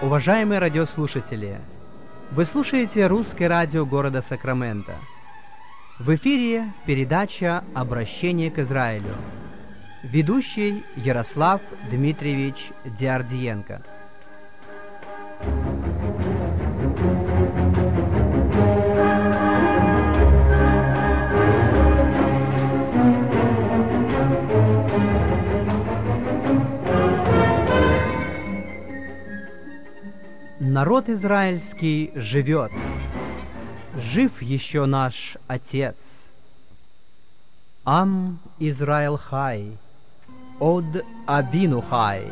Уважаемые радиослушатели, вы слушаете русское радио города Сакраменто. В эфире передача «Обращение к Израилю». Ведущий Ярослав Дмитриевич Диардиенко. Народ израильский живет, жив еще наш Отец. Ам Израиль хай, од Авину хай.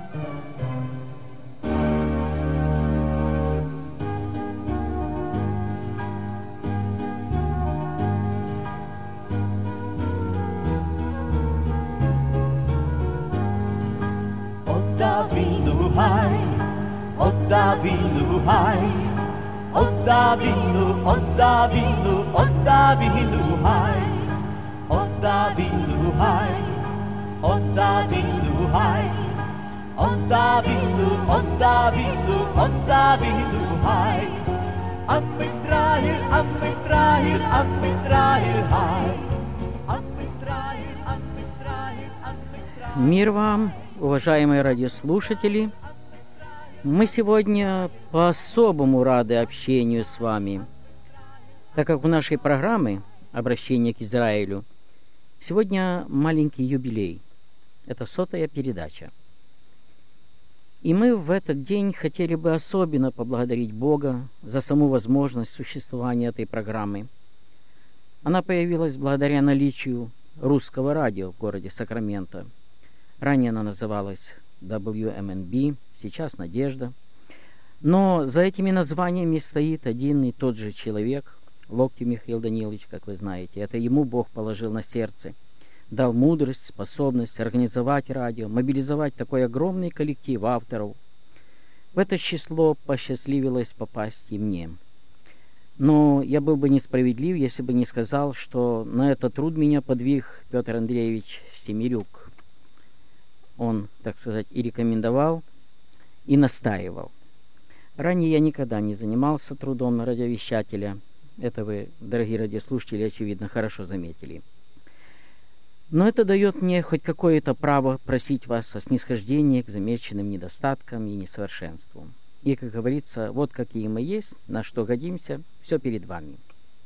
Od Avinu high, od Avinu high, od Avinu, od Avinu, od Avinu high, od Avinu high, od Avinu high, od Avinu, od Avinu, od Avinu high. Am Israel, Am Israel, Am Israel high. Am Israel, Am Israel, Am Israel. Мир вам, уважаемые радиослушатели! Мы сегодня по-особому рады общению с вами, так как у нашей программы «Обращение к Израилю» сегодня маленький юбилей. Это 100-я передача. И мы в этот день хотели бы особенно поблагодарить Бога за саму возможность существования этой программы. Она появилась благодаря наличию русского радио в городе Сакраменто. Ранее она называлась WMNB, сейчас «Надежда». Но за этими названиями стоит один и тот же человек, Локтев Михаил Данилович, как вы знаете. Это ему Бог положил на сердце, дал мудрость, способность организовать радио, мобилизовать такой огромный коллектив авторов. В это число посчастливилось попасть и мне. Но я был бы несправедлив, если бы не сказал, что на этот труд меня подвиг Петр Андреевич Семерюк. Он, так сказать, и рекомендовал, и настаивал. Ранее я никогда не занимался трудом радиовещателя. Это вы, дорогие радиослушатели, очевидно, хорошо заметили. Но это дает мне хоть какое-то право просить вас о снисхождении к замеченным недостаткам и несовершенствам. И, как говорится, вот какие мы есть, на что годимся, все перед вами.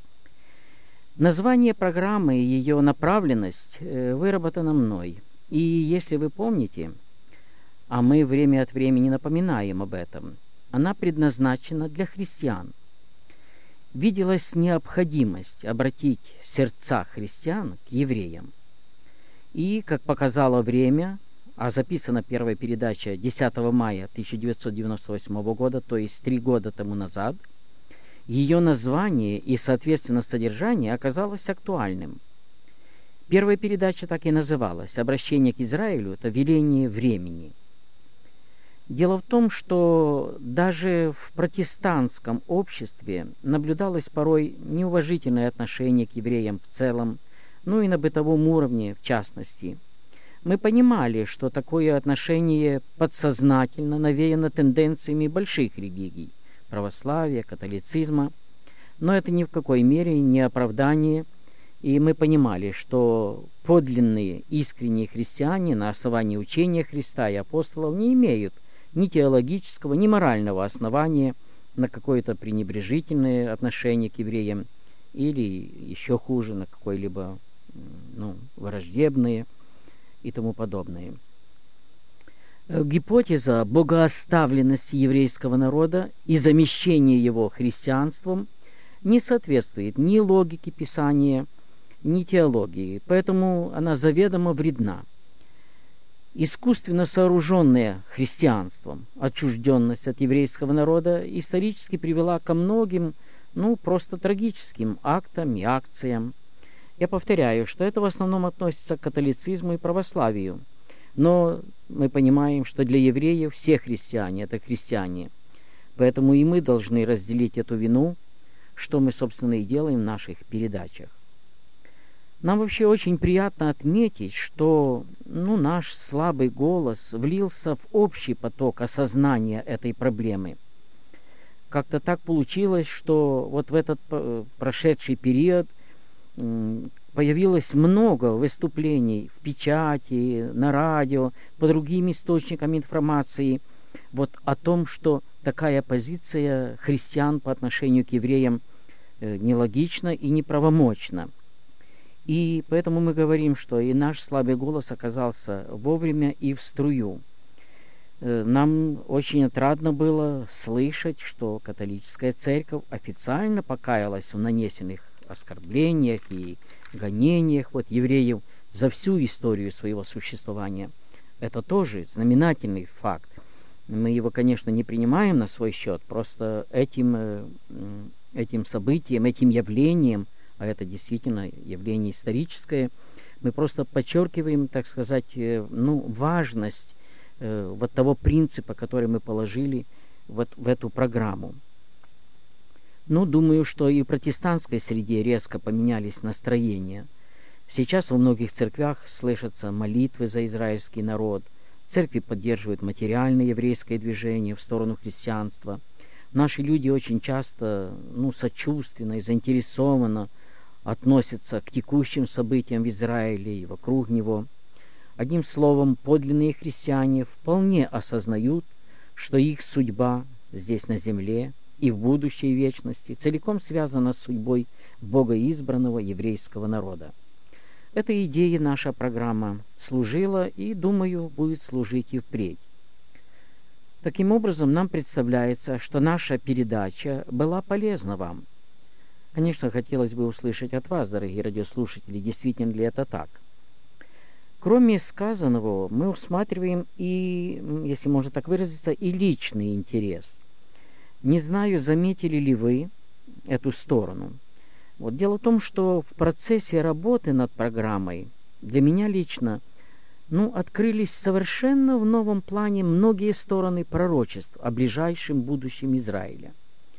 Название программы и ее направленность выработано мной. И если вы помните, а мы время от времени напоминаем об этом, она предназначена для христиан. Виделась необходимость обратить сердца христиан к евреям. И, как показало время, а записана первая передача 10 мая 1998 года, то есть 3 года тому назад, ее название и, соответственно, содержание оказалось актуальным. Первая передача так и называлась «Обращение к Израилю» — это веление времени. Дело в том, что даже в протестантском обществе наблюдалось порой неуважительное отношение к евреям в целом, ну и на бытовом уровне в частности. Мы понимали, что такое отношение подсознательно навеяно тенденциями больших религий – православия, католицизма, но это ни в какой мере не оправдание. И мы понимали, что подлинные, искренние христиане на основании учения Христа и апостолов не имеют ни теологического, ни морального основания на какое-то пренебрежительное отношение к евреям или, еще хуже, на какое-либо враждебное и тому подобное. Гипотеза богооставленности еврейского народа и замещения его христианством не соответствует ни логике Писания, ни теологии, поэтому она заведомо вредна. Искусственно сооруженная христианством отчужденность от еврейского народа исторически привела ко многим, просто трагическим актам и акциям. Я повторяю, что это в основном относится к католицизму и православию, но мы понимаем, что для евреев все христиане – это христиане, поэтому и мы должны разделить эту вину, что мы, собственно, и делаем в наших передачах. Нам вообще очень приятно отметить, что наш слабый голос влился в общий поток осознания этой проблемы. Как-то так получилось, что вот в этот прошедший период появилось много выступлений в печати, на радио, по другим источникам информации вот о том, что такая позиция христиан по отношению к евреям нелогична и неправомочна. И поэтому мы говорим, что и наш слабый голос оказался вовремя и в струю. Нам очень отрадно было слышать, что католическая церковь официально покаялась в нанесенных оскорблениях и гонениях евреев за всю историю своего существования. Это тоже знаменательный факт. Мы его, конечно, не принимаем на свой счет, просто этим событием, этим явлением, а это действительно явление историческое, мы просто подчеркиваем, так сказать, важность вот того принципа, который мы положили вот в эту программу. Думаю, что и в протестантской среде резко поменялись настроения. Сейчас во многих церквях слышатся молитвы за израильский народ, церкви поддерживают материальное еврейское движение в сторону христианства. Наши люди очень часто сочувственно и заинтересованно относятся к текущим событиям в Израиле и вокруг него. Одним словом, подлинные христиане вполне осознают, что их судьба здесь на земле и в будущей вечности целиком связана с судьбой богоизбранного еврейского народа. Этой идее наша программа служила и, думаю, будет служить и впредь. Таким образом, нам представляется, что наша передача была полезна вам. Конечно, хотелось бы услышать от вас, дорогие радиослушатели, действительно ли это так. Кроме сказанного, мы усматриваем и, если можно так выразиться, и личный интерес. Не знаю, заметили ли вы эту сторону. Дело в том, что в процессе работы над программой для меня лично открылись совершенно в новом плане многие стороны пророчеств о ближайшем будущем Израиля.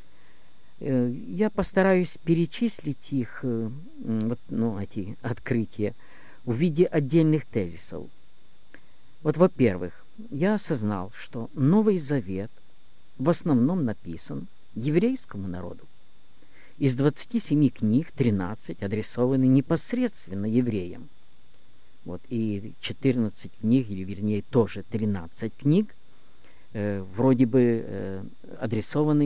Я постараюсь перечислить их, эти открытия, в виде отдельных тезисов. Во-первых, я осознал, что Новый Завет в основном написан еврейскому народу. Из 27 книг 13 адресованы непосредственно евреям. И 14 книг, или вернее тоже 13 книг, вроде бы адресованы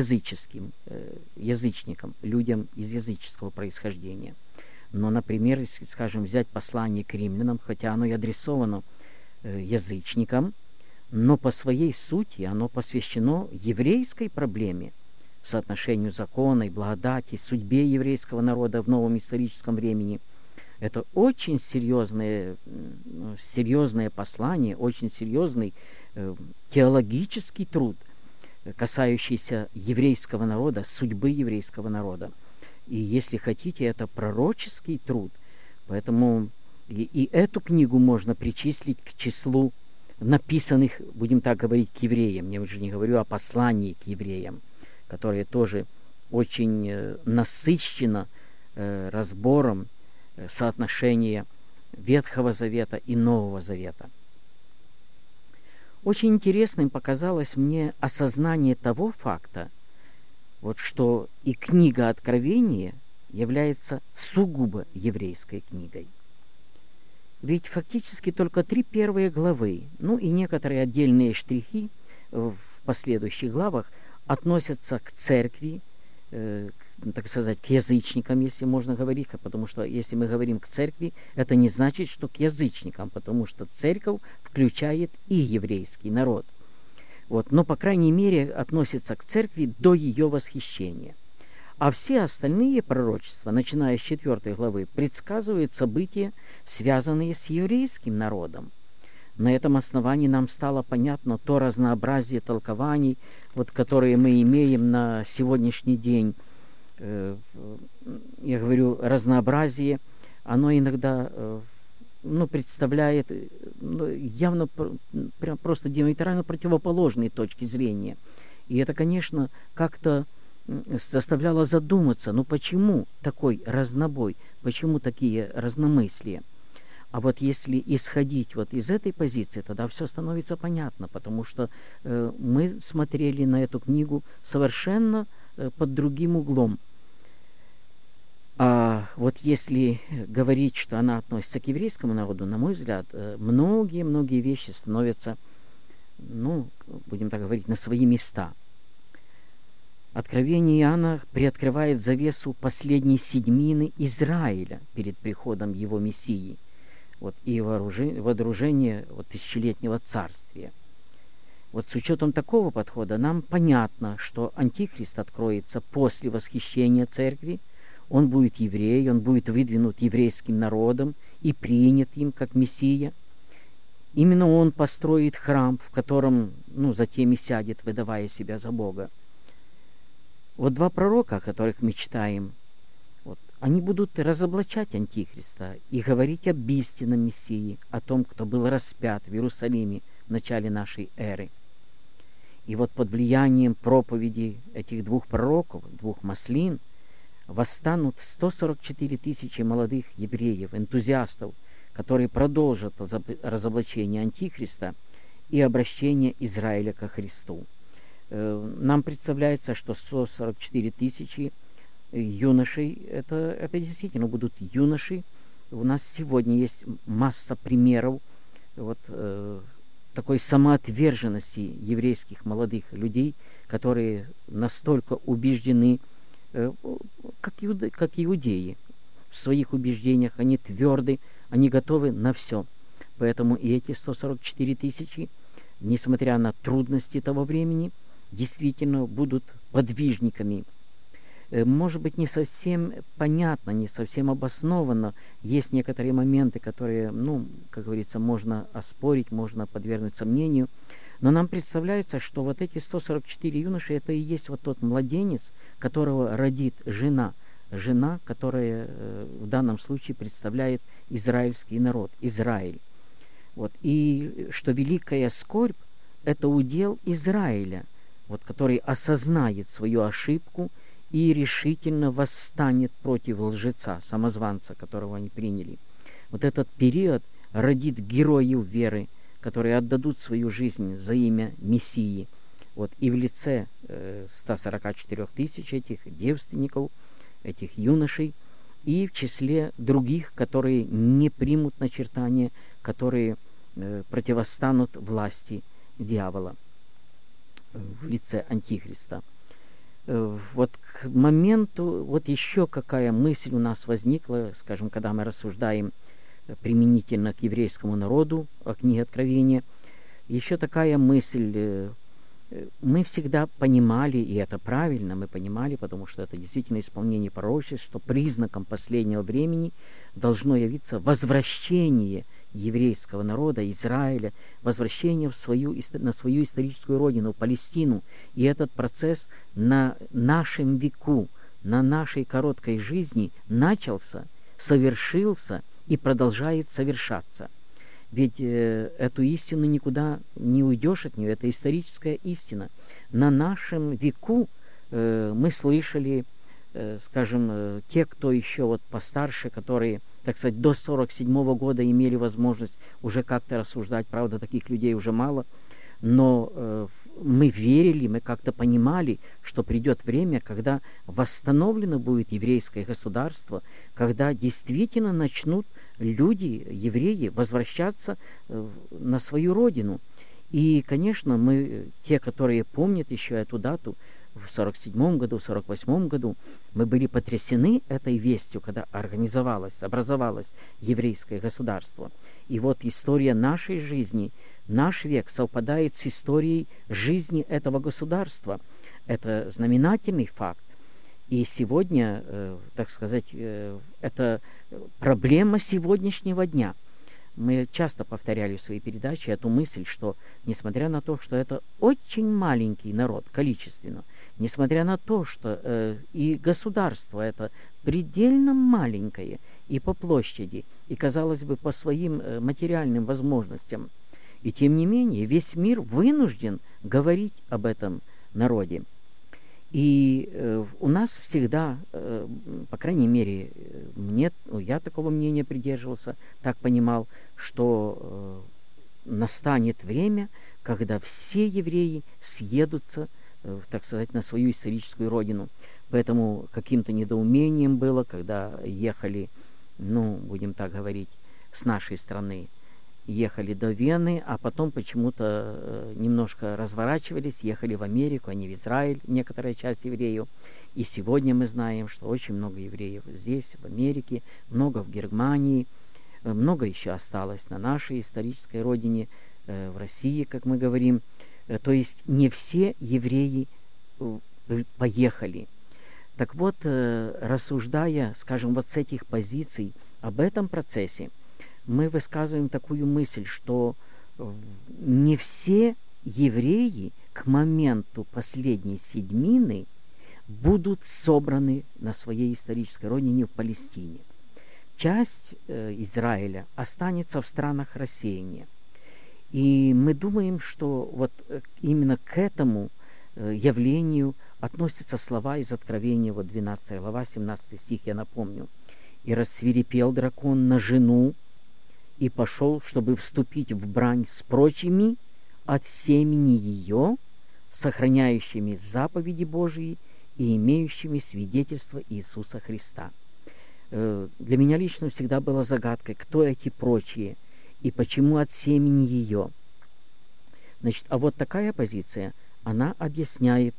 язычникам, людям из языческого происхождения. Но, например, если, скажем, взять послание к римлянам, хотя оно и адресовано язычникам, но по своей сути оно посвящено еврейской проблеме, соотношению закона и благодати, судьбе еврейского народа в новом историческом времени. Это очень серьезное послание, очень серьезный теологический труд, касающийся еврейского народа, судьбы еврейского народа. И, если хотите, это пророческий труд. Поэтому и эту книгу можно причислить к числу написанных, будем так говорить, к евреям. Я уже не говорю о послании к евреям, которое тоже очень насыщено разбором соотношения Ветхого Завета и Нового Завета. Очень интересным показалось мне осознание того факта, что и книга Откровения является сугубо еврейской книгой. Ведь фактически только 3 первые главы, и некоторые отдельные штрихи в последующих главах относятся к церкви, так сказать, к язычникам, если можно говорить, потому что если мы говорим к церкви, это не значит, что к язычникам, потому что церковь включает и еврейский народ. Но, по крайней мере, относится к церкви до ее восхищения. А все остальные пророчества, начиная с 4 главы, предсказывают события, связанные с еврейским народом. На этом основании нам стало понятно то разнообразие толкований, которые мы имеем на сегодняшний день. Я говорю, разнообразие, оно иногда представляет явно прям просто диаметрально противоположные точки зрения. И это, конечно, как-то заставляло задуматься, ну почему такой разнобой, почему такие разномыслия. А вот если исходить вот из этой позиции, тогда все становится понятно, потому что мы смотрели на эту книгу совершенно под другим углом. А вот если говорить, что она относится к еврейскому народу, на мой взгляд, многие вещи становятся, ну, будем так говорить, на свои места. Откровение Иоанна приоткрывает завесу последней седьмины Израиля перед приходом его Мессии, вот, и водружение вот, тысячелетнего царствия. Вот с учетом такого подхода нам понятно, что Антихрист откроется после восхищения церкви, он будет еврей, он будет выдвинут еврейским народом и принят им как Мессия. Именно он построит храм, в котором, ну, затем и сядет, выдавая себя за Бога. Вот два пророка, о которых мы читаем, вот, они будут разоблачать Антихриста и говорить об истинном Мессии, о том, кто был распят в Иерусалиме в начале нашей эры. И вот под влиянием проповеди этих двух пророков, двух маслин, восстанут 144 тысячи молодых евреев, энтузиастов, которые продолжат разоблачение Антихриста и обращение Израиля ко Христу. Нам представляется, что 144 тысячи юношей, это действительно будут юноши. У нас сегодня есть масса примеров вот, такой самоотверженности еврейских молодых людей, которые настолько убеждены, как иудеи, в своих убеждениях, они тверды, они готовы на все. Поэтому и эти 144 тысячи, несмотря на трудности того времени, действительно будут подвижниками. Может быть, не совсем понятно, не совсем обоснованно. Есть некоторые моменты, которые, ну, как говорится, можно оспорить, можно подвергнуть сомнению. Но нам представляется, что вот эти 144 юноши, это и есть вот тот младенец, которого родит жена, которая в данном случае представляет израильский народ, Израиль. Вот. И что великая скорбь – это удел Израиля, вот, который осознает свою ошибку и решительно восстанет против лжеца, самозванца, которого они приняли. Вот этот период родит героев веры, которые отдадут свою жизнь за имя Мессии. Вот, и в лице 144 тысяч этих девственников, этих юношей, и в числе других, которые не примут начертания, которые противостанут власти дьявола в лице Антихриста. Вот к моменту, вот еще какая мысль у нас возникла, скажем, когда мы рассуждаем применительно к еврейскому народу о книге Откровения, еще такая мысль. Мы всегда понимали, и это правильно, мы понимали, потому что это действительно исполнение пророчеств, что признаком последнего времени должно явиться возвращение еврейского народа, Израиля, возвращение на свою историческую родину, Палестину. И этот процесс на нашем веку, на нашей короткой жизни начался, совершился и продолжает совершаться. Ведь эту истину никуда не уйдешь от нее, это историческая истина. На нашем веку мы слышали, скажем, те, кто еще вот постарше, которые, так сказать, до 47-го года имели возможность уже как-то рассуждать, правда, таких людей уже мало, но мы верили, мы как-то понимали, что придет время, когда восстановлено будет еврейское государство, когда действительно начнут люди, евреи, возвращаться на свою родину. И, конечно, мы, те, которые помнят еще эту дату, в 47 году, в 48 году, мы были потрясены этой вестью, когда образовалось еврейское государство. И вот история нашей жизни, наш век совпадает с историей жизни этого государства. Это знаменательный факт. И сегодня, так сказать, это проблема сегодняшнего дня. Мы часто повторяли в своей передаче эту мысль, что несмотря на то, что это очень маленький народ количественно, несмотря на то, что и государство это предельно маленькое и по площади, и, казалось бы, по своим материальным возможностям, и тем не менее весь мир вынужден говорить об этом народе. И у нас всегда, по крайней мере, я такого мнения придерживался, так понимал, что настанет время, когда все евреи съедутся, так сказать, на свою историческую родину. Поэтому каким-то недоумением было, когда ехали, будем так говорить, с нашей страны, ехали до Вены, а потом почему-то немножко разворачивались, ехали в Америку, а не в Израиль, некоторая часть евреев. И сегодня мы знаем, что очень много евреев здесь, в Америке, много в Германии, много еще осталось на нашей исторической родине, в России, как мы говорим. То есть не все евреи поехали. Так вот, рассуждая, скажем, вот с этих позиций об этом процессе, мы высказываем такую мысль, что не все евреи к моменту последней седьмины будут собраны на своей исторической родине в Палестине. Часть Израиля останется в странах рассеяния. И мы думаем, что вот именно к этому явлению относятся слова из Откровения, 12 глава, 17 стих, я напомню. «И рассвирепел дракон на жену, и пошел, чтобы вступить в брань с прочими от семени ее, сохраняющими заповеди Божии и имеющими свидетельство Иисуса Христа». Для меня лично всегда была загадкой, кто эти прочие и почему от семени ее. Значит, а вот такая позиция, она объясняет,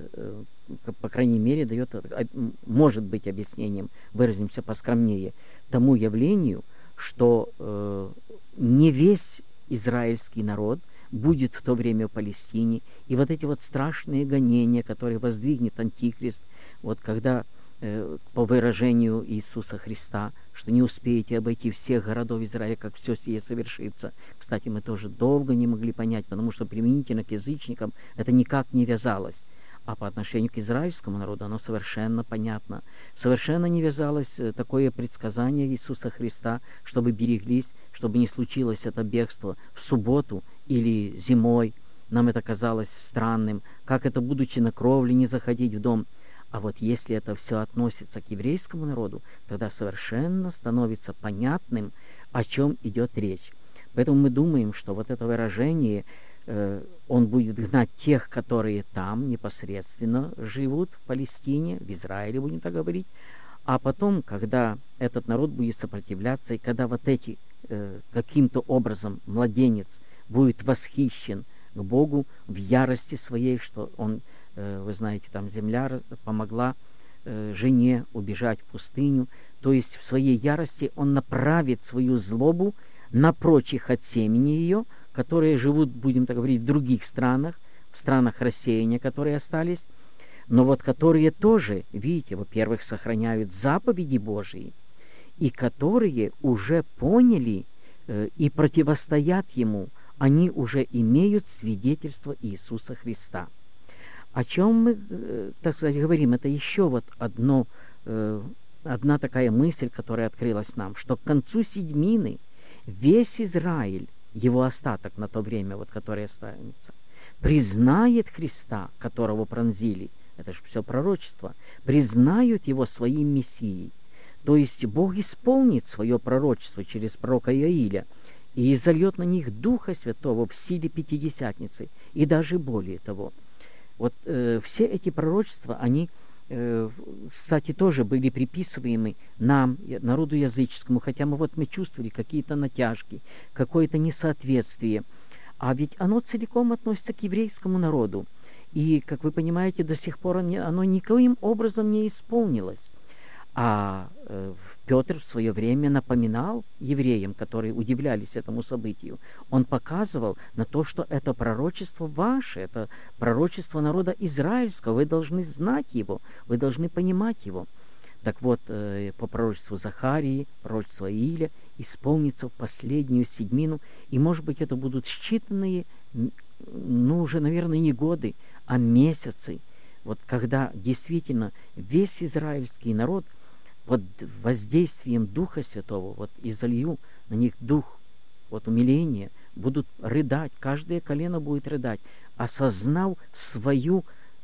по крайней мере, дает, может быть объяснением, выразимся поскромнее, тому явлению, что не весь израильский народ будет в то время в Палестине, и вот эти вот страшные гонения, которые воздвигнет Антихрист, вот когда, по выражению Иисуса Христа, что не успеете обойти всех городов Израиля, как все сие совершится. Кстати, мы тоже долго не могли понять, потому что применительно к язычникам это никак не вязалось. А по отношению к израильскому народу оно совершенно понятно. Совершенно не вязалось такое предсказание Иисуса Христа, чтобы береглись, чтобы не случилось это бегство в субботу или зимой. Нам это казалось странным. Как это, будучи на кровле, не заходить в дом? А вот если это все относится к еврейскому народу, тогда совершенно становится понятным, о чем идет речь. Поэтому мы думаем, что вот это выражение он будет гнать тех, которые там непосредственно живут, в Палестине, в Израиле, будем так говорить, а потом, когда этот народ будет сопротивляться, и когда вот эти, каким-то образом младенец будет восхищен к Богу в ярости своей, что он, вы знаете, там земля помогла жене убежать в пустыню, то есть в своей ярости он направит свою злобу на прочих от семени ее, которые живут, будем так говорить, в других странах, в странах рассеяния, которые остались, но вот которые тоже, видите, во-первых, сохраняют заповеди Божии, и которые уже поняли и противостоят Ему, они уже имеют свидетельство Иисуса Христа. О чем мы, так сказать, говорим? Это еще вот одна такая мысль, которая открылась нам, что к концу седьмины весь Израиль, его остаток на то время, вот, который останется, признает Христа, которого пронзили, это же все пророчество, признают его своим Мессией. То есть Бог исполнит свое пророчество через пророка Иоиля и изольет на них Духа Святого в силе Пятидесятницы, и даже более того. Вот все эти пророчества, они, кстати, тоже были приписываемы нам, народу языческому, хотя мы чувствовали какие-то натяжки, какое-то несоответствие. А ведь оно целиком относится к еврейскому народу. И, как вы понимаете, до сих пор оно никоим образом не исполнилось. А Петр в свое время напоминал евреям, которые удивлялись этому событию, он показывал на то, что это пророчество ваше, это пророчество народа израильского, вы должны знать его, вы должны понимать его. Так вот, по пророчеству Захарии, пророчеству Ииля исполнится в последнюю седьмину, и, может быть, это будут считанные, уже, наверное, не годы, а месяцы, вот когда действительно весь израильский народ под воздействием Духа Святого, вот изолью на них дух, вот умиления, будут рыдать, каждое колено будет рыдать, осознав свою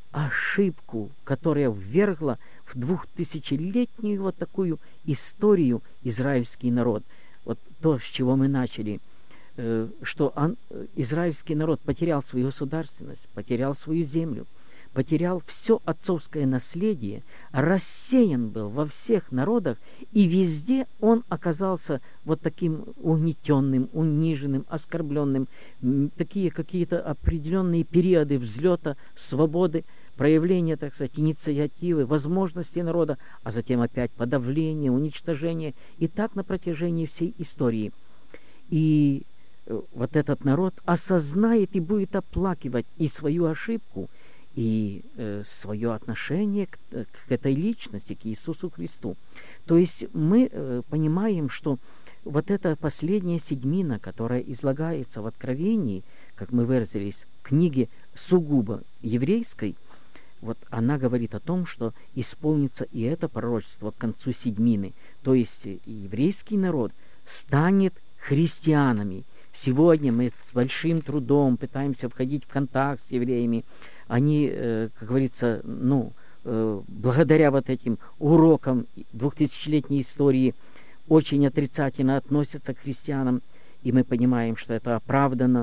ошибку, которая ввергла в 2000-летнюю вот такую историю израильский народ. Вот то, с чего мы начали, что израильский народ потерял свою государственность, потерял свою землю, потерял все отцовское наследие, рассеян был во всех народах, и везде он оказался вот таким угнетенным, униженным, оскорбленным. Такие какие-то определенные периоды взлета, свободы, проявления, так сказать, инициативы, возможности народа, а затем опять подавление, уничтожение, и так на протяжении всей истории. И вот этот народ осознает и будет оплакивать и свою ошибку, и свое отношение к этой личности, к Иисусу Христу. То есть мы понимаем, что вот эта последняя седьмина, которая излагается в Откровении, как мы выразились, в книге сугубо еврейской, вот она говорит о том, что исполнится и это пророчество к концу седьмины. То есть еврейский народ станет христианами. Сегодня мы с большим трудом пытаемся входить в контакт с евреями. Они, как говорится, благодаря вот этим урокам 2000-летней истории очень отрицательно относятся к христианам, и мы понимаем, что это оправдано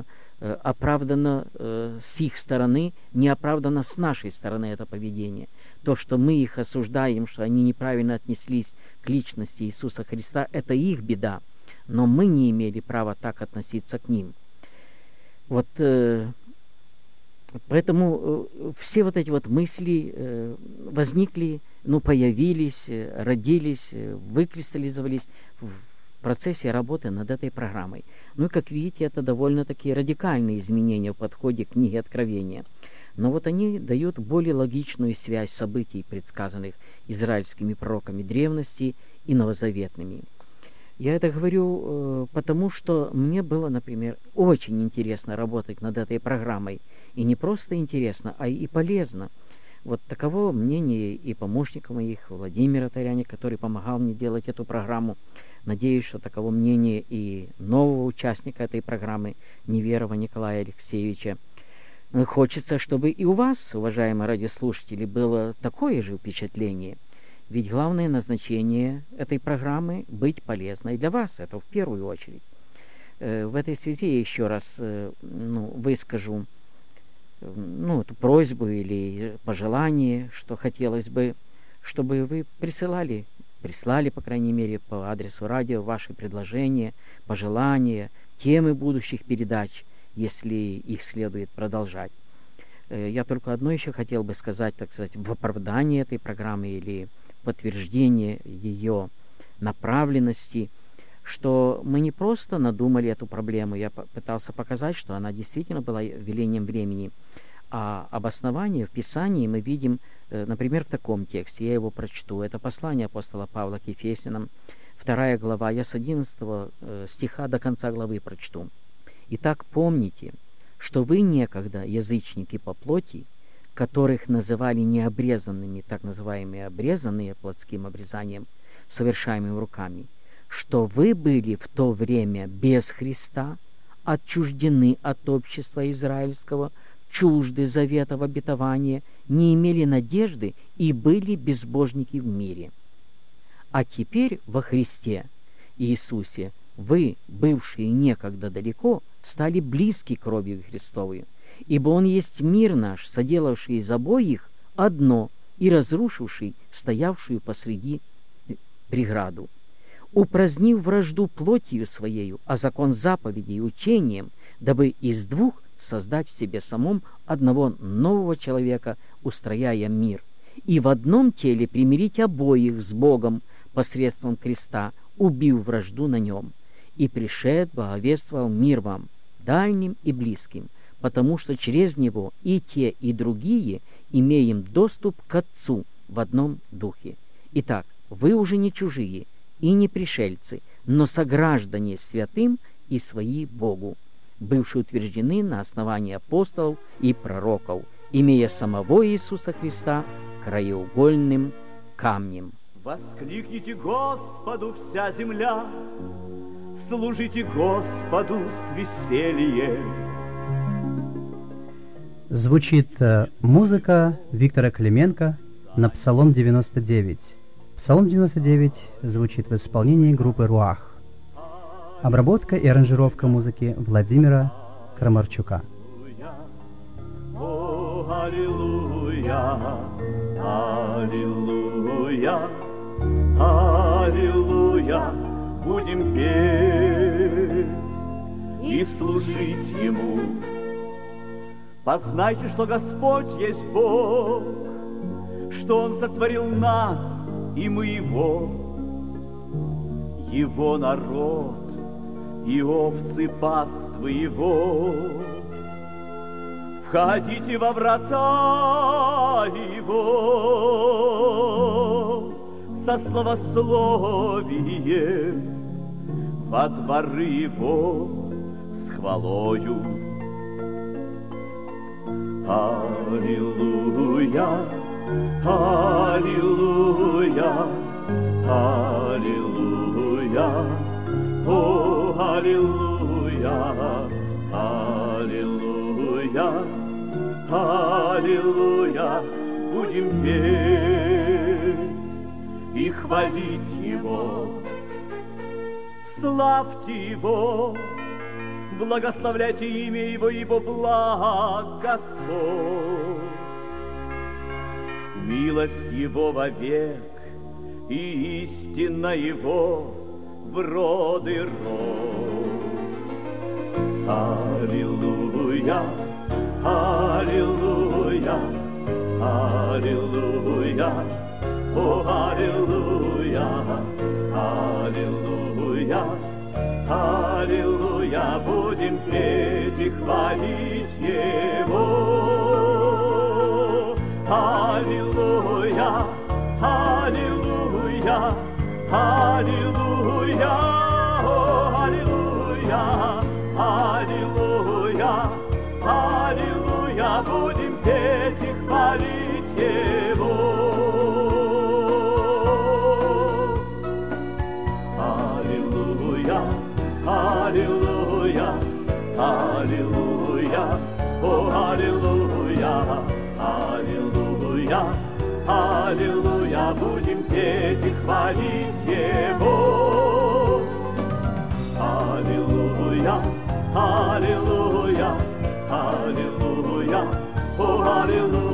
с их стороны, не оправдано с нашей стороны это поведение. То, что мы их осуждаем, что они неправильно отнеслись к личности Иисуса Христа, это их беда, но мы не имели права так относиться к ним. Вот поэтому все вот эти вот мысли возникли, появились, родились, выкристаллизовались в процессе работы над этой программой. И, как видите, это довольно-таки радикальные изменения в подходе к книге Откровения. Но вот они дают более логичную связь событий, предсказанных израильскими пророками древности и новозаветными. Я это говорю потому, что мне было, например, очень интересно работать над этой программой. И не просто интересно, а и полезно. Вот таково мнение и помощника моих, Владимира Таряня, который помогал мне делать эту программу. Надеюсь, что таково мнение и нового участника этой программы, Неверова Николая Алексеевича. Хочется, чтобы и у вас, уважаемые радиослушатели, было такое же впечатление. Ведь главное назначение этой программы — быть полезной для вас. Это в первую очередь. В этой связи я еще раз выскажу эту просьбу или пожелание, что хотелось бы, чтобы вы прислали, по крайней мере, по адресу радио ваши предложения, пожелания, темы будущих передач, если их следует продолжать. Я только одно еще хотел бы сказать, так сказать, в оправдании этой программы или подтверждение ее направленности, что мы не просто надумали эту проблему, я пытался показать, что она действительно была велением времени, а обоснование в Писании мы видим, например, в таком тексте, я его прочту, это послание апостола Павла к Ефесянам, 2 глава, я с 11 стиха до конца главы прочту. «Итак, помните, что вы некогда язычники по плоти, которых называли необрезанными, так называемые обрезанные плотским обрезанием, совершаемым руками, что вы были в то время без Христа, отчуждены от общества израильского, чужды заветов обетования, не имели надежды и были безбожники в мире. А теперь во Христе Иисусе вы, бывшие некогда далеко, стали близки кровью Христовой, ибо Он есть мир наш, соделавший из обоих одно и разрушивший стоявшую посреди преграду, упразднив вражду плотью своею, а закон заповедей учением, дабы из двух создать в себе самом одного нового человека, устрояя мир, и в одном теле примирить обоих с Богом посредством креста, убив вражду на нем. И пришед благовествовал мир вам, дальним и близким, потому что через него и те, и другие имеем доступ к Отцу в одном духе. Итак, вы уже не чужие и не пришельцы, но сограждане святым и свои Богу, бывшие утверждены на основании апостолов и пророков, имея самого Иисуса Христа краеугольным камнем». Воскликните Господу вся земля, служите Господу с весельем. Звучит музыка Виктора Клименко на Псалом 99. Псалом 99 звучит в исполнении группы «Руах». Обработка и аранжировка музыки Владимира Крамарчука. О, аллилуйя, аллилуйя, аллилуйя, будем петь и служить Ему. Познайте, что Господь есть Бог, что Он сотворил нас, и мы Его народ, и овцы паствы Его. Входите во врата Его со славословием, во дворы Его с хвалою. Аллилуйя, аллилуйя, аллилуйя, о, аллилуйя, аллилуйя, аллилуйя, будем петь и хвалить Его, славьте Его, благословляйте имя Его, ибо благ Господь. Милость Его вовек, и истина Его в роды род. Аллилуйя, аллилуйя, аллилуйя, о, аллилуйя, аллилуйя, аллилуйя, будем петь и хвалить Его. Аллилуйя, аллилуйя, аллилуйя, о, аллилуйя, аллилуйя, аллилуйя, будем петь и хвалить Его. Аллилуйя, аллилуйя, аллилуйя, о, аллилуйя, аллилуйя, аллилуйя, будем петь и хвалить Его. Аллилуйя, аллилуйя, аллилуйя, о, аллилуйя.